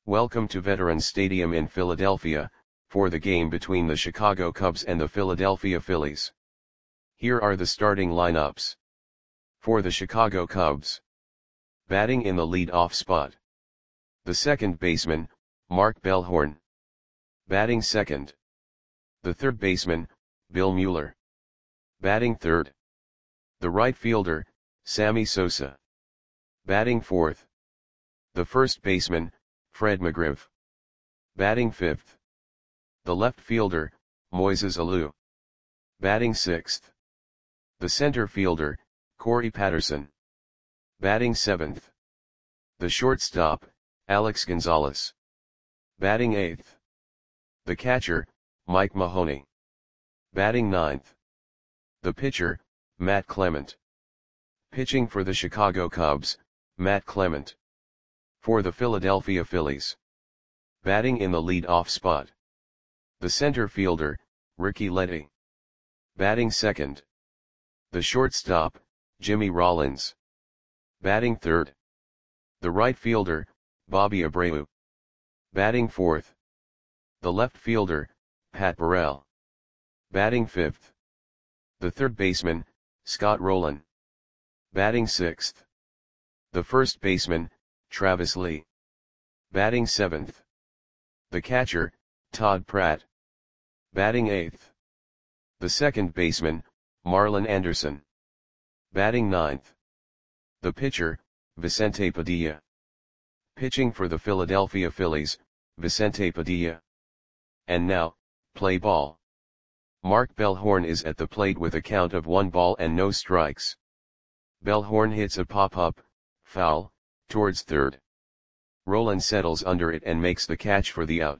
Welcome to Veterans Stadium in Philadelphia, for the game between the Chicago Cubs and the Philadelphia Phillies. Here are the starting lineups. For the Chicago Cubs. Batting in the lead-off spot. The second baseman, Mark Bellhorn. Batting second. The third baseman, Bill Mueller. Batting third. The right fielder, Sammy Sosa. Batting fourth. The first baseman, Fred McGriff. Batting fifth. The left fielder, Moises Alou. Batting sixth. The center fielder, Corey Patterson. Batting seventh. The shortstop, Alex Gonzalez. Batting eighth. The catcher, Mike Mahoney. Batting ninth. The pitcher, Matt Clement. Pitching for the Chicago Cubs, Matt Clement. For the Philadelphia Phillies. Batting in the lead-off spot. The center fielder, Ricky Letty. Batting second. The shortstop, Jimmy Rollins. Batting third. The right fielder, Bobby Abreu. Batting fourth. The left fielder, Pat Burrell. Batting fifth. The third baseman, Scott Rowland. Batting sixth. The first baseman, Travis Lee. Batting seventh. The catcher, Todd Pratt. Batting eighth. The second baseman, Marlon Anderson. Batting ninth. The pitcher, Vicente Padilla. Pitching for the Philadelphia Phillies, Vicente Padilla. And now, play ball. Mark Bellhorn is at the plate with a count of 1 ball and no strikes. Bellhorn hits a pop-up, foul, towards third. Rowland settles under it and makes the catch for the out.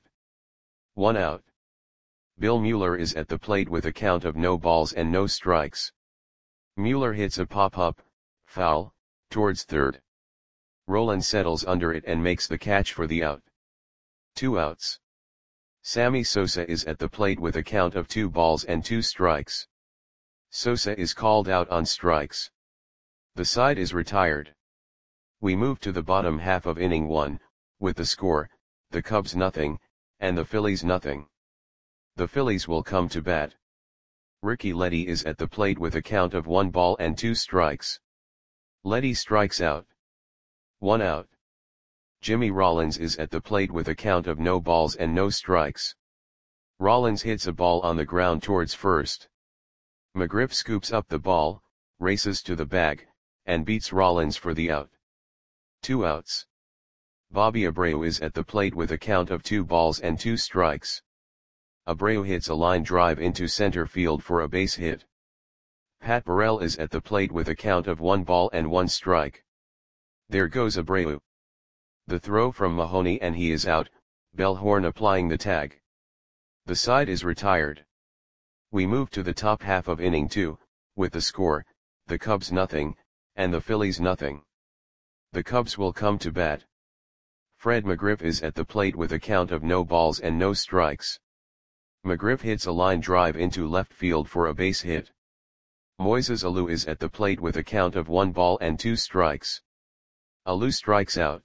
1 out. Bill Mueller is at the plate with a count of no balls and no strikes. Mueller hits a pop-up, foul, towards third. Rowland settles under it and makes the catch for the out. 2 outs. Sammy Sosa is at the plate with a count of 2 balls and 2 strikes. Sosa is called out on strikes. The side is retired. We move to the bottom half of inning 1, with the score, the Cubs nothing, and the Phillies nothing. The Phillies will come to bat. Ricky Letty is at the plate with a count of 1 ball and 2 strikes. Letty strikes out. 1 out. Jimmy Rollins is at the plate with a count of no balls and no strikes. Rollins hits a ball on the ground towards first. McGriff scoops up the ball, races to the bag, and beats Rollins for the out. 2 outs. Bobby Abreu is at the plate with a count of 2 balls and 2 strikes. Abreu hits a line drive into center field for a base hit. Pat Burrell is at the plate with a count of 1 ball and 1 strike. There goes Abreu. The throw from Mahoney and he is out, Bellhorn applying the tag. The side is retired. We move to the top half of inning 2, with the score, the Cubs nothing, and the Phillies nothing. The Cubs will come to bat. Fred McGriff is at the plate with a count of no balls and no strikes. McGriff hits a line drive into left field for a base hit. Moises Alou is at the plate with a count of 1 ball and 2 strikes. Alou strikes out.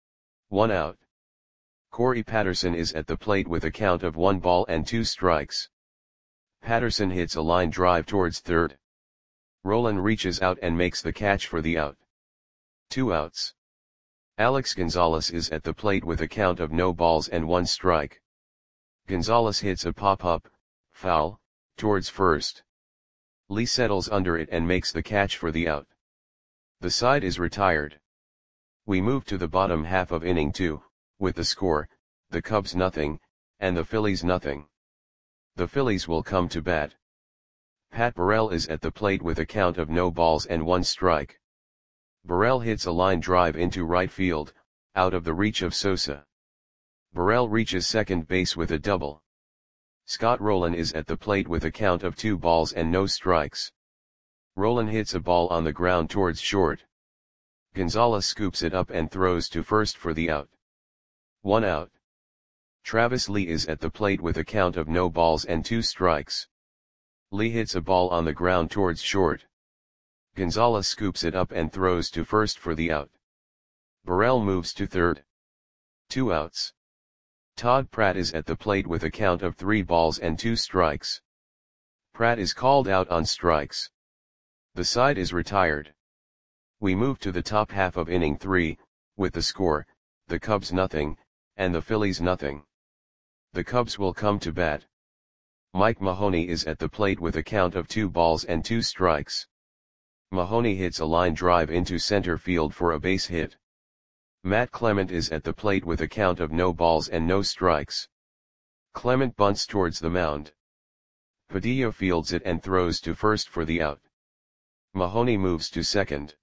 1 out. Corey Patterson is at the plate with a count of 1 ball and 2 strikes. Patterson hits a line drive towards third. Rowland reaches out and makes the catch for the out. 2 outs. Alex Gonzalez is at the plate with a count of no balls and 1 strike. Gonzalez hits a pop-up, foul, towards first. Lee settles under it and makes the catch for the out. The side is retired. We move to the bottom half of inning 2, with the score, the Cubs nothing, and the Phillies nothing. The Phillies will come to bat. Pat Burrell is at the plate with a count of no balls and 1 strike. Burrell hits a line drive into right field, out of the reach of Sosa. Burrell reaches second base with a double. Scott Rowland is at the plate with a count of 2 balls and no strikes. Rowland hits a ball on the ground towards short. Gonzalez scoops it up and throws to first for the out. 1 out. Travis Lee is at the plate with a count of no balls and 2 strikes. Lee hits a ball on the ground towards short. Gonzalez scoops it up and throws to first for the out. Burrell moves to third. 2 outs. Todd Pratt is at the plate with a count of 3 balls and 2 strikes. Pratt is called out on strikes. The side is retired. We move to the top half of inning 3, with the score, the Cubs nothing, and the Phillies nothing. The Cubs will come to bat. Mike Mahoney is at the plate with a count of 2 balls and 2 strikes. Mahoney hits a line drive into center field for a base hit. Matt Clement is at the plate with a count of no balls and no strikes. Clement bunts towards the mound. Padilla fields it and throws to first for the out. Mahoney moves to second.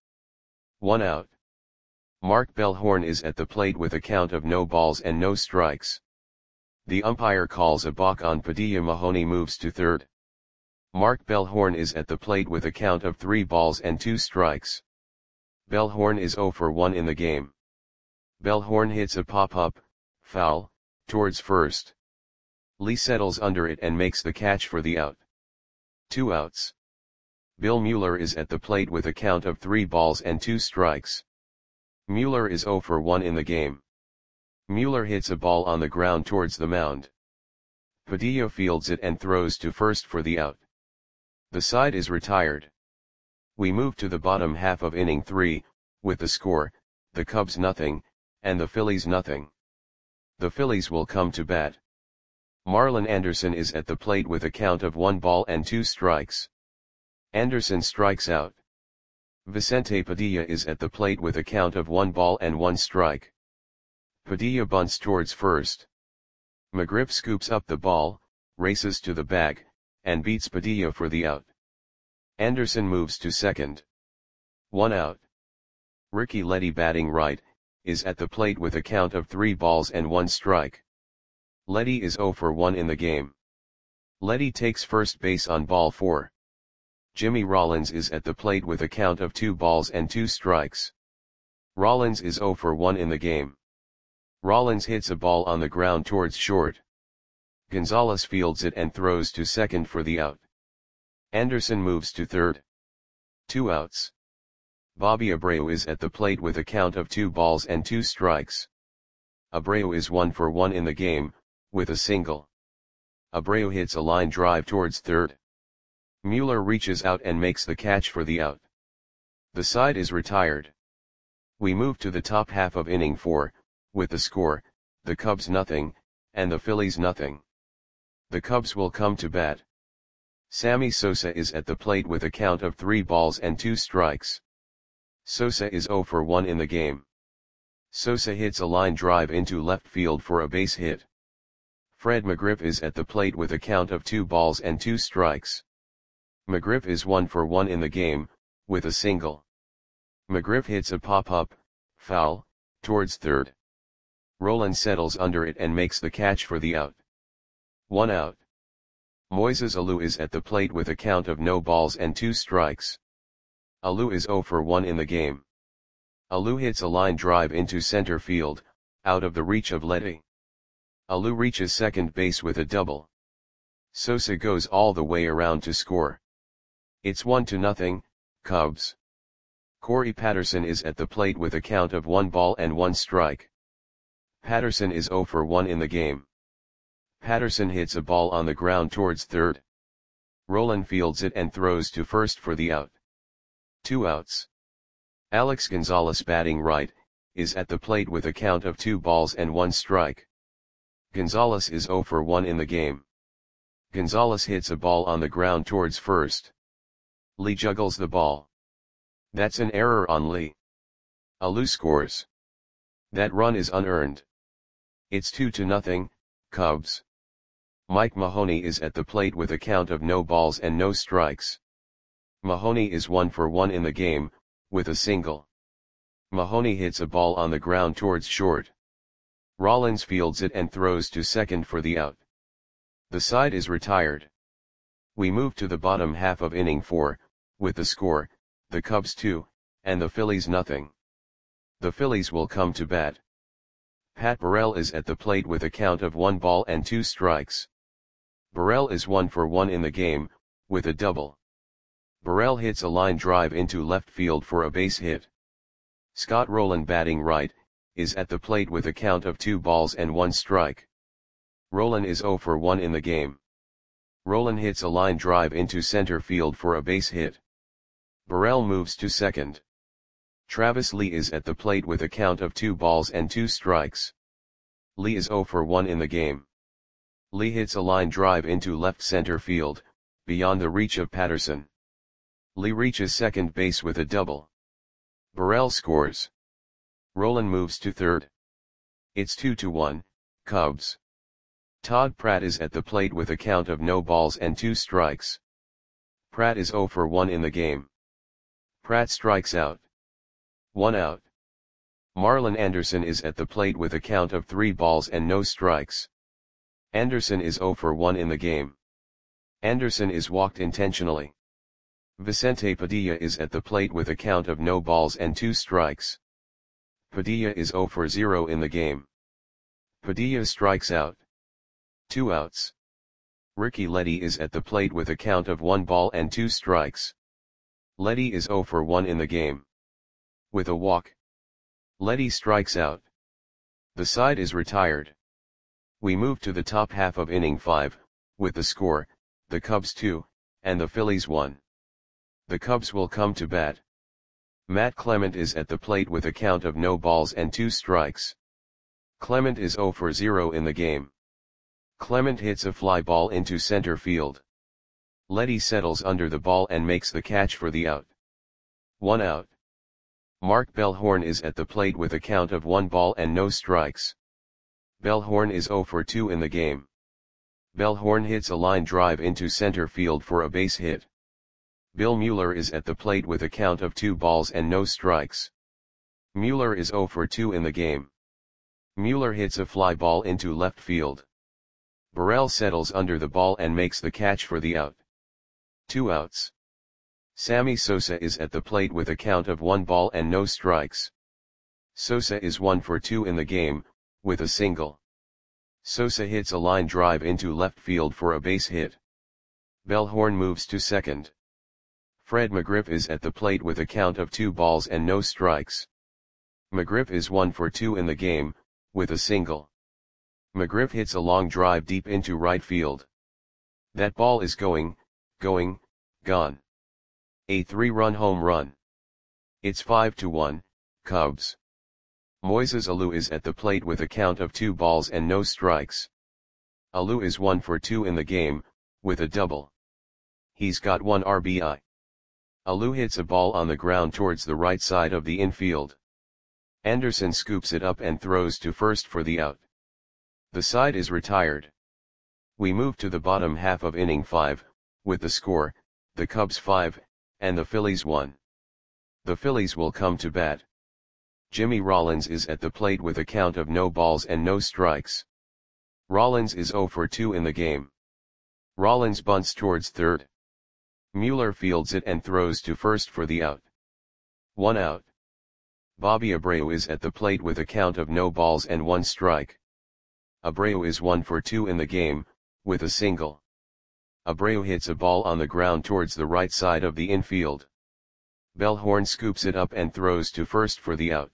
1 out. Mark Bellhorn is at the plate with a count of no balls and no strikes. The umpire calls a balk on Padilla. Mahoney moves to third. Mark Bellhorn is at the plate with a count of 3 balls and 2 strikes. Bellhorn is 0 for 1 in the game. Bellhorn hits a pop-up, foul, towards first. Lee settles under it and makes the catch for the out. 2 outs. Bill Mueller is at the plate with a count of 3 balls and 2 strikes. Mueller is 0 for 1 in the game. Mueller hits a ball on the ground towards the mound. Padilla fields it and throws to first for the out. The side is retired. We move to the bottom half of inning 3, with the score, the Cubs nothing, and the Phillies nothing. The Phillies will come to bat. Marlon Anderson is at the plate with a count of 1 ball and 2 strikes. Anderson strikes out. Vicente Padilla is at the plate with a count of 1 ball and 1 strike. Padilla bunts towards first. McGriff scoops up the ball, races to the bag, and beats Padilla for the out. Anderson moves to second. 1 out. Ricky Leddy, batting right, is at the plate with a count of 3 balls and 1 strike. Leddy is 0 for 1 in the game. Leddy takes first base on ball 4. Jimmy Rollins is at the plate with a count of 2 balls and 2 strikes. Rollins is 0 for 1 in the game. Rollins hits a ball on the ground towards short. Gonzalez fields it and throws to second for the out. Anderson moves to third. 2 outs. Bobby Abreu is at the plate with a count of 2 balls and 2 strikes. Abreu is 1 for 1 in the game, with a single. Abreu hits a line drive towards third. Mueller reaches out and makes the catch for the out. The side is retired. We move to the top half of inning 4, with the score, the Cubs nothing, and the Phillies nothing. The Cubs will come to bat. Sammy Sosa is at the plate with a count of 3 balls and 2 strikes. Sosa is 0 for 1 in the game. Sosa hits a line drive into left field for a base hit. Fred McGriff is at the plate with a count of 2 balls and 2 strikes. McGriff is 1 for 1 in the game, with a single. McGriff hits a pop-up, foul, towards third. Roland settles under it and makes the catch for the out. 1 out. Moises Alou is at the plate with a count of no balls and 2 strikes. Alou is 0 for 1 in the game. Alou hits a line drive into center field, out of the reach of Leddy. Alou reaches second base with a double. Sosa goes all the way around to score. It's 1-0, Cubs. Corey Patterson is at the plate with a count of 1 ball and 1 strike. Patterson is 0 for 1 in the game. Patterson hits a ball on the ground towards third. Roland fields it and throws to first for the out. 2 outs. Alex Gonzalez, batting right, is at the plate with a count of 2 balls and 1 strike. Gonzalez is 0 for 1 in the game. Gonzalez hits a ball on the ground towards first. Lee juggles the ball. That's an error on Lee. Alou scores. That run is unearned. It's 2-0, Cubs. Mike Mahoney is at the plate with a count of no balls and no strikes. Mahoney is 1 for 1 in the game, with a single. Mahoney hits a ball on the ground towards short. Rollins fields it and throws to second for the out. The side is retired. We move to the bottom half of inning 4, with the score, the Cubs 2, and the Phillies nothing. The Phillies will come to bat. Pat Burrell is at the plate with a count of 1 ball and 2 strikes. Burrell is 1 for 1 in the game, with a double. Burrell hits a line drive into left field for a base hit. Scott Rowland, batting right, is at the plate with a count of 2 balls and 1 strike. Roland is 0 for 1 in the game. Roland hits a line drive into center field for a base hit. Burrell moves to second. Travis Lee is at the plate with a count of 2 balls and 2 strikes. Lee is 0 for 1 in the game. Lee hits a line drive into left center field, beyond the reach of Patterson. Lee reaches second base with a double. Burrell scores. Roland moves to third. It's 2-1, Cubs. Todd Pratt is at the plate with a count of no balls and 2 strikes. Pratt is 0 for 1 in the game. Pratt strikes out. 1 out. Marlon Anderson is at the plate with a count of 3 balls and no strikes. Anderson is 0 for 1 in the game. Anderson is walked intentionally. Vicente Padilla is at the plate with a count of no balls and 2 strikes. Padilla is 0 for 0 in the game. Padilla strikes out. 2 outs. Ricky Leddy is at the plate with a count of 1 ball and 2 strikes. Leddy is 0 for 1 in the game. With a walk, Leddy strikes out. The side is retired. We move to the top half of inning 5, with the score, the Cubs 2, and the Phillies 1. The Cubs will come to bat. Matt Clement is at the plate with a count of no balls and 2 strikes. Clement is 0 for 0 in the game. Clement hits a fly ball into center field. Leddy settles under the ball and makes the catch for the out. 1 out. Mark Bellhorn is at the plate with a count of 1 ball and no strikes. Bellhorn is 0 for 2 in the game. Bellhorn hits a line drive into center field for a base hit. Bill Mueller is at the plate with a count of 2 balls and no strikes. Mueller is 0 for 2 in the game. Mueller hits a fly ball into left field. Burrell settles under the ball and makes the catch for the out. 2 outs. Sammy Sosa is at the plate with a count of 1 ball and no strikes. Sosa is 1 for 2 in the game, with a single. Sosa hits a line drive into left field for a base hit. Bellhorn moves to second. Fred McGriff is at the plate with a count of 2 balls and no strikes. McGriff is 1 for 2 in the game, with a single. McGriff hits a long drive deep into right field. That ball is gone. A 3-run home run. It's 5-1, Cubs. Moises Alou is at the plate with a count of 2 balls and no strikes. Alou is 1 for 2 in the game, with a double. He's got 1 RBI. Alou hits a ball on the ground towards the right side of the infield. Anderson scoops it up and throws to first for the out. The side is retired. We move to the bottom half of inning 5, with the score, the Cubs 5, and the Phillies 1. The Phillies will come to bat. Jimmy Rollins is at the plate with a count of no balls and no strikes. Rollins is 0 for 2 in the game. Rollins bunts towards third. Mueller fields it and throws to first for the out. 1 out. Bobby Abreu is at the plate with a count of no balls and 1 strike. Abreu is 1 for 2 in the game, with a single. Abreu hits a ball on the ground towards the right side of the infield. Bellhorn scoops it up and throws to first for the out.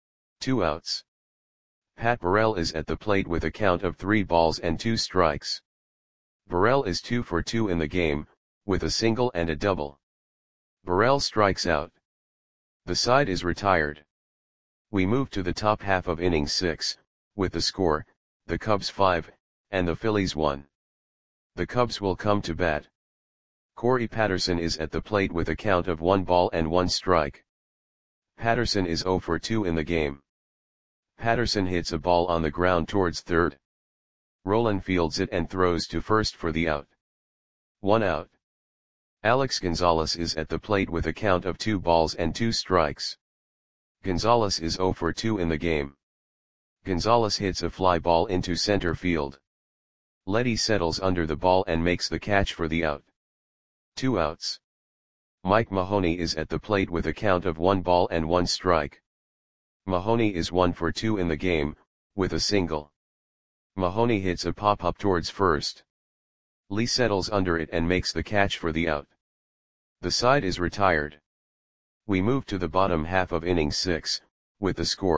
2 outs. Pat Burrell is at the plate with a count of 3 balls and 2 strikes. Burrell is 2 for 2 in the game, with a single and a double. Burrell strikes out. The side is retired. We move to the top half of inning 6, with the score, the Cubs 5, and the Phillies 1. The Cubs will come to bat. Corey Patterson is at the plate with a count of 1 ball and 1 strike. Patterson is 0 for 2 in the game. Patterson hits a ball on the ground towards third. Roland fields it and throws to first for the out. 1 out. Alex Gonzalez is at the plate with a count of 2 balls and 2 strikes. Gonzalez is 0 for 2 in the game. Gonzalez hits a fly ball into center field. Leddy settles under the ball and makes the catch for the out. 2 outs. Mike Mahoney is at the plate with a count of 1 ball and 1 strike. Mahoney is 1 for 2 in the game, with a single. Mahoney hits a pop-up towards first. Lee settles under it and makes the catch for the out. The side is retired. We move to the bottom half of inning 6, with the score,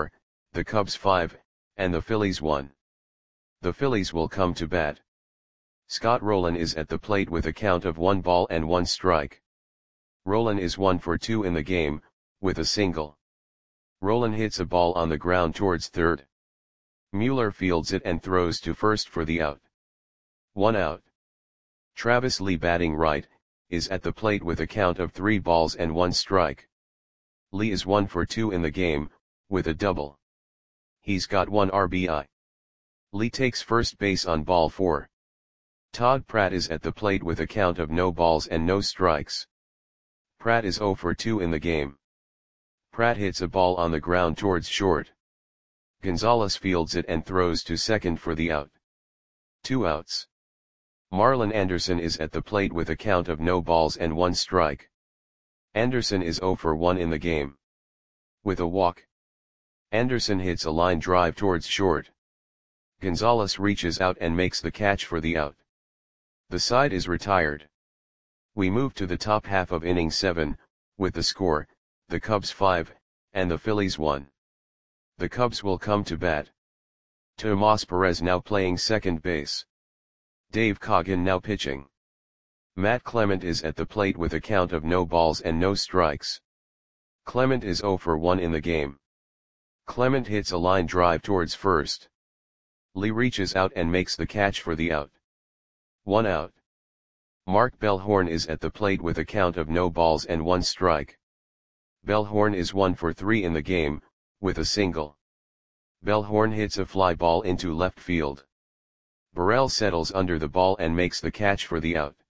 the Cubs 5, and the Phillies 1. The Phillies will come to bat. Scott Rolen is at the plate with a count of 1 ball and 1 strike. Rolen is 1 for 2 in the game, with a single. Rolen hits a ball on the ground towards third. Mueller fields it and throws to first for the out. 1 out. Travis Lee, batting right, is at the plate with a count of 3 balls and 1 strike. Lee is 1 for 2 in the game, with a double. He's got 1 RBI. Lee takes first base on ball 4. Todd Pratt is at the plate with a count of no balls and no strikes. Pratt is 0 for 2 in the game. Pratt hits a ball on the ground towards short. Gonzalez fields it and throws to second for the out. 2 outs. Marlon Anderson is at the plate with a count of no balls and 1 strike. Anderson is 0 for 1 in the game. With a walk. Anderson hits a line drive towards short. Gonzalez reaches out and makes the catch for the out. The side is retired. We move to the top half of inning 7, with the score, the Cubs 5, and the Phillies 1. The Cubs will come to bat. Tomas Perez now playing second base. Dave Coggin now pitching. Matt Clement is at the plate with a count of no balls and no strikes. Clement is 0 for 1 in the game. Clement hits a line drive towards first. Lee reaches out and makes the catch for the out. 1 out. Mark Bellhorn is at the plate with a count of no balls and 1 strike. Bellhorn is 1 for 3 in the game, with a single. Bellhorn hits a fly ball into left field. Burrell settles under the ball and makes the catch for the out.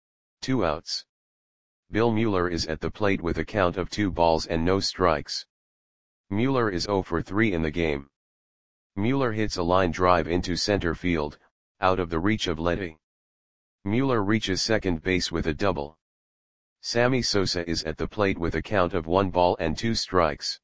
2 outs. Bill Mueller is at the plate with a count of 2 balls and no strikes. Mueller is 0 for 3 in the game. Mueller hits a line drive into center field, out of the reach of Letty. Mueller reaches second base with a double. Sammy Sosa is at the plate with a count of 1 ball and 2 strikes.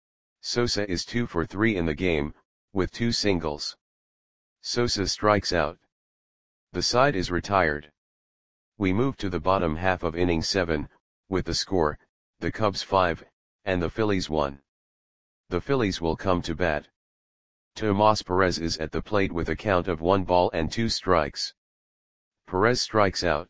Sosa is 2 for 3 in the game, with 2 singles. Sosa strikes out. The side is retired. We move to the bottom half of inning 7, with the score, the Cubs 5, and the Phillies 1. The Phillies will come to bat. Tomas Perez is at the plate with a count of 1 ball and 2 strikes. Perez strikes out.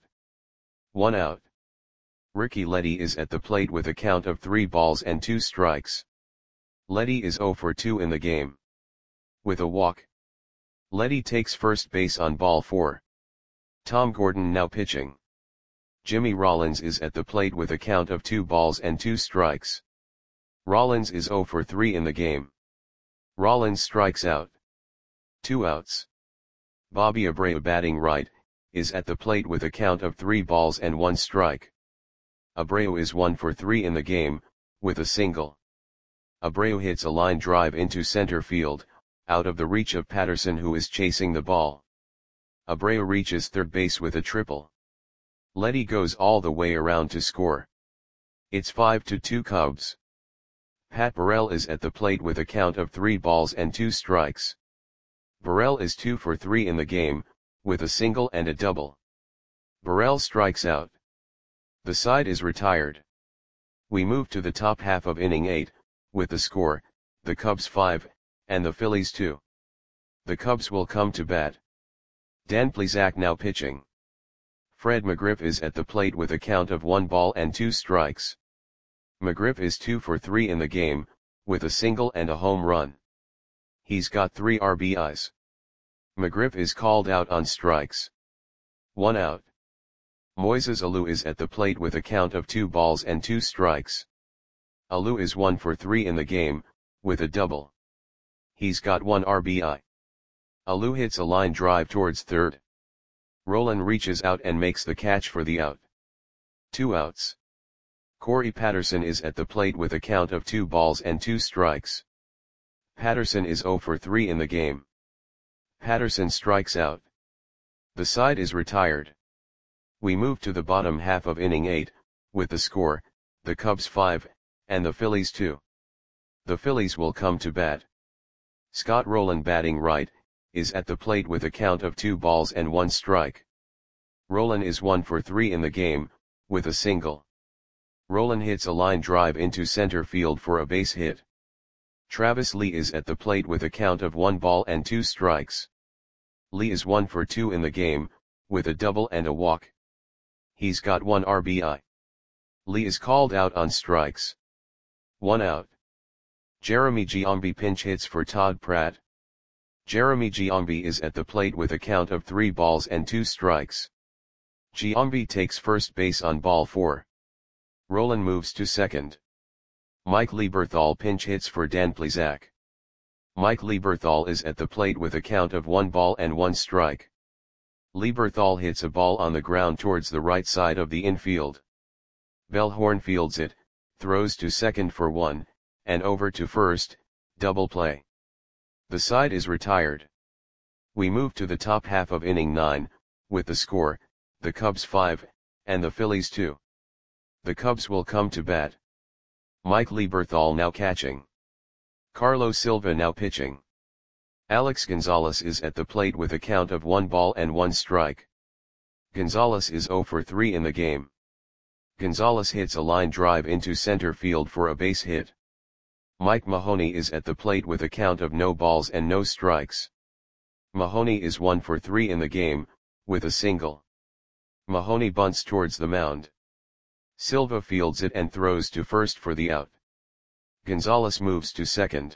1 out. Ricky Letty is at the plate with a count of 3 balls and 2 strikes. Letty is 0 for 2 in the game. With a walk. Letty takes first base on ball 4. Tom Gordon now pitching. Jimmy Rollins is at the plate with a count of 2 balls and 2 strikes. Rollins is 0 for 3 in the game. Rollins strikes out. 2 outs. Bobby Abreu, batting right, is at the plate with a count of 3 balls and 1 strike. Abreu is 1 for 3 in the game, with a single. Abreu hits a line drive into center field, out of the reach of Patterson, who is chasing the ball. Abreu reaches third base with a triple. Letty goes all the way around to score. It's 5-2 Cubs. Pat Burrell is at the plate with a count of 3 balls and 2 strikes. Burrell is 2 for 3 in the game, with a single and a double. Burrell strikes out. The side is retired. We move to the top half of inning 8, with the score, the Cubs 5, and the Phillies 2. The Cubs will come to bat. Dan Plesac now pitching. Fred McGriff is at the plate with a count of 1 ball and 2 strikes. McGriff is 2 for 3 in the game, with a single and a home run. He's got 3 RBIs. McGriff is called out on strikes. 1 out. Moises Alou is at the plate with a count of 2 balls and 2 strikes. Alou is 1 for 3 in the game, with a double. He's got 1 RBI. Alou hits a line drive towards third. Rolen reaches out and makes the catch for the out. 2 outs. Corey Patterson is at the plate with a count of 2 balls and 2 strikes. Patterson is 0 for 3 in the game. Patterson strikes out. The side is retired. We move to the bottom half of inning 8, with the score, the Cubs 5, and the Phillies 2. The Phillies will come to bat. Scott Rolen, batting right, is at the plate with a count of 2 balls and 1 strike. Rolen is 1 for 3 in the game, with a single. Rolen hits a line drive into center field for a base hit. Travis Lee is at the plate with a count of 1 ball and 2 strikes. Lee is 1 for 2 in the game, with a double and a walk. He's got 1 RBI. Lee is called out on strikes. 1 out. Jeremy Giambi pinch hits for Todd Pratt. Jeremy Giambi is at the plate with a count of 3 balls and 2 strikes. Giambi takes first base on ball 4. Rolen moves to second. Mike Lieberthal pinch hits for Dan Plesac. Mike Lieberthal is at the plate with a count of 1 ball and 1 strike. Lieberthal hits a ball on the ground towards the right side of the infield. Bellhorn fields it, throws to second for 1, and over to first, double play. The side is retired. We move to the top half of inning 9, with the score, the Cubs 5, and the Phillies 2. The Cubs will come to bat. Mike Lieberthal now catching. Carlos Silva now pitching. Alex Gonzalez is at the plate with a count of 1 ball and 1 strike. Gonzalez is 0 for 3 in the game. Gonzalez hits a line drive into center field for a base hit. Mike Mahoney is at the plate with a count of no balls and no strikes. Mahoney is 1 for 3 in the game, with a single. Mahoney bunts towards the mound. Silva fields it and throws to first for the out. Gonzalez moves to second.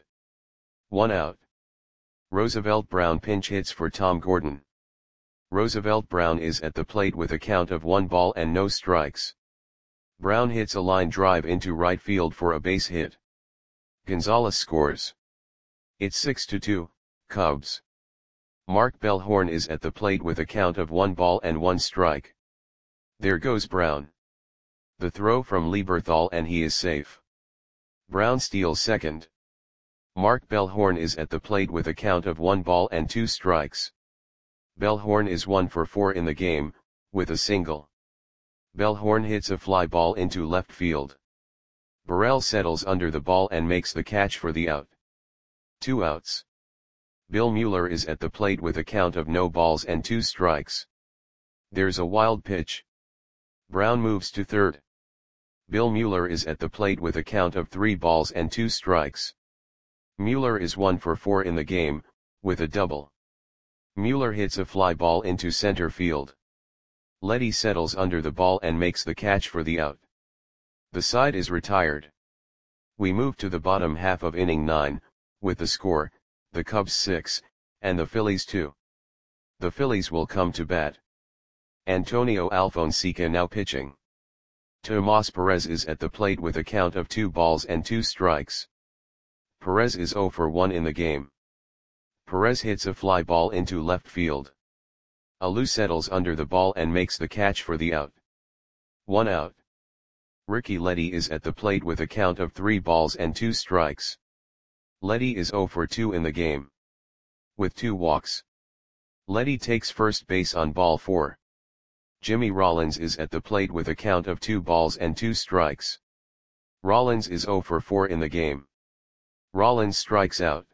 1 out. Roosevelt Brown pinch hits for Tom Gordon. Roosevelt Brown is at the plate with a count of 1 ball and no strikes. Brown hits a line drive into right field for a base hit. Gonzalez scores. It's 6-2, Cubs. Mark Bellhorn is at the plate with a count of 1 ball and 1 strike. There goes Brown. The throw from Lieberthal and he is safe. Brown steals second. Mark Bellhorn is at the plate with a count of 1 ball and 2 strikes. Bellhorn is 1 for 4 in the game, with a single. Bellhorn hits a fly ball into left field. Burrell settles under the ball and makes the catch for the out. 2 outs. Bill Mueller is at the plate with a count of no balls and 2 strikes. There's a wild pitch. Brown moves to third. Bill Mueller is at the plate with a count of 3 balls and 2 strikes. Mueller is 1 for 4 in the game, with a double. Mueller hits a fly ball into center field. Letty settles under the ball and makes the catch for the out. The side is retired. We move to the bottom half of inning 9, with the score, the Cubs 6, and the Phillies 2. The Phillies will come to bat. Antonio Alfonseca now pitching. Tomas Perez is at the plate with a count of 2 balls and 2 strikes. Perez is 0 for 1 in the game. Perez hits a fly ball into left field. Alou settles under the ball and makes the catch for the out. 1 out. Ricky Letty is at the plate with a count of 3 balls and 2 strikes. Letty is 0 for 2 in the game. With 2 walks. Letty takes first base on ball 4. Jimmy Rollins is at the plate with a count of 2 balls and 2 strikes. Rollins is 0 for 4 in the game. Rollins strikes out.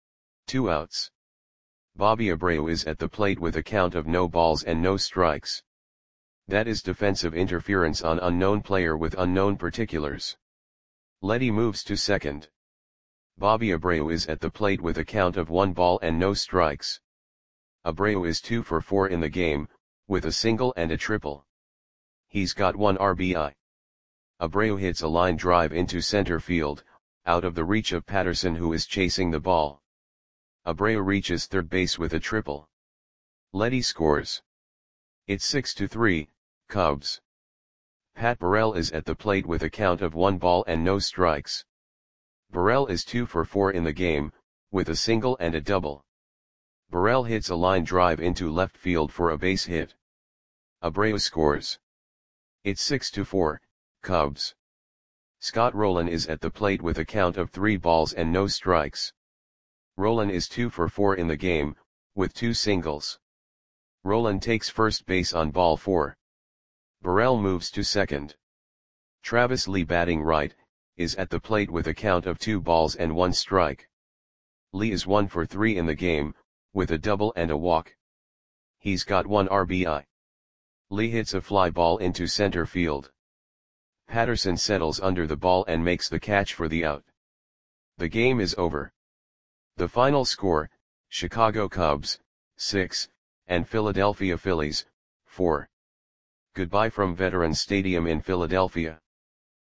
2 outs. Bobby Abreu is at the plate with a count of no balls and no strikes. That is defensive interference on unknown player with unknown particulars. Letty moves to second. Bobby Abreu is at the plate with a count of 1 ball and no strikes. Abreu is 2 for 4 in the game, with a single and a triple. He's got 1 RBI. Abreu hits a line drive into center field, out of the reach of Patterson who is chasing the ball. Abreu reaches third base with a triple. Letty scores. It's 6-3, Cubs. Pat Burrell is at the plate with a count of 1 ball and no strikes. Burrell is 2 for 4 in the game, with a single and a double. Burrell hits a line drive into left field for a base hit. Abreu scores. It's 6-4, Cubs. Scott Rolen is at the plate with a count of 3 balls and no strikes. Rolen is 2 for 4 in the game, with 2 singles. Rolen takes first base on ball 4. Burrell moves to second. Travis Lee batting right, is at the plate with a count of 2 balls and 1 strike. Lee is 1 for 3 in the game, with a double and a walk. He's got 1 RBI. Lee hits a fly ball into center field. Patterson settles under the ball and makes the catch for the out. The game is over. The final score, Chicago Cubs, 6, and Philadelphia Phillies, 4. Goodbye from Veterans Stadium in Philadelphia.